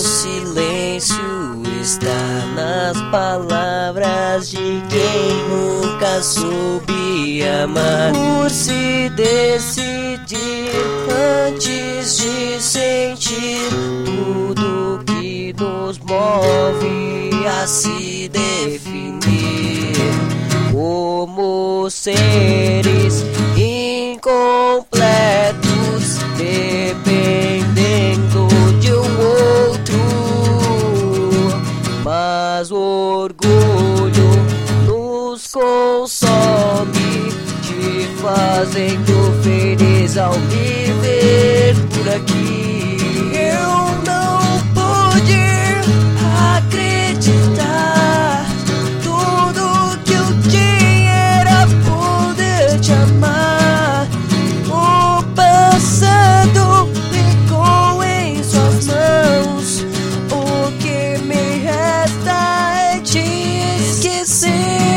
silêncio está nas palavras de quem nunca soube amar. Por se decidir antes de sentir tudo que nos move a se definir como seres incompletos, dependendo de um outro. Mas o orgulho nos consome, te fazendo feliz ao me ver por aqui. Eu não pude acreditar, tudo que eu tinha era poder te amar. O passado ficou em suas mãos, o que me resta é te esquecer.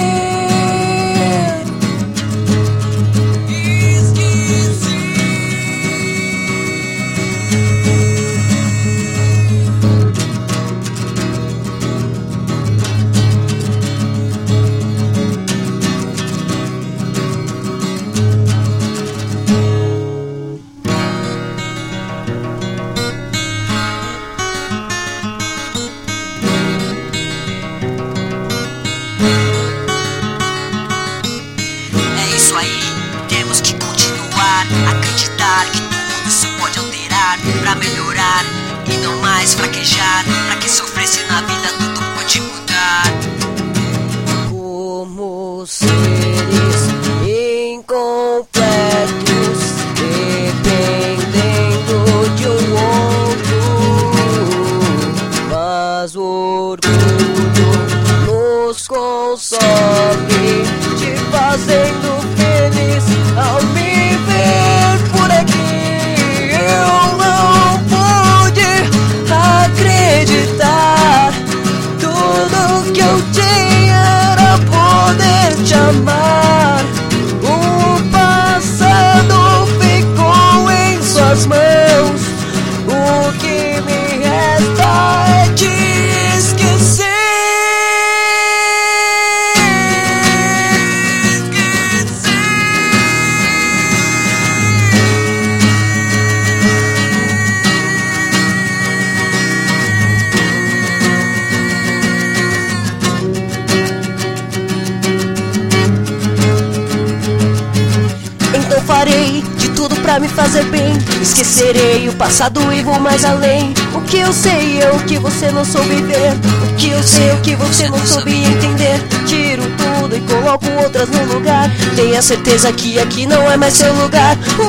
Temos que continuar, acreditar que tudo isso pode alterar pra melhorar e não mais fraquejar. Pra quem sofresse na vida tudo pode mudar. Como seres incompletos, dependendo de um outro. Mas o orgulho nos consome, te fazendo feliz ao me ver por aqui. Eu não pude acreditar, tudo que eu tinha era poder te amar. O passado ficou em suas mãos, o que me resta é te esquecer. Farei de tudo pra me fazer bem, esquecerei o passado e vou mais além. O que eu sei é o que você não soube ver, o que eu sei é o que você não soube entender. Tiro tudo e coloco outras no lugar, tenha certeza que aqui não é mais seu lugar. O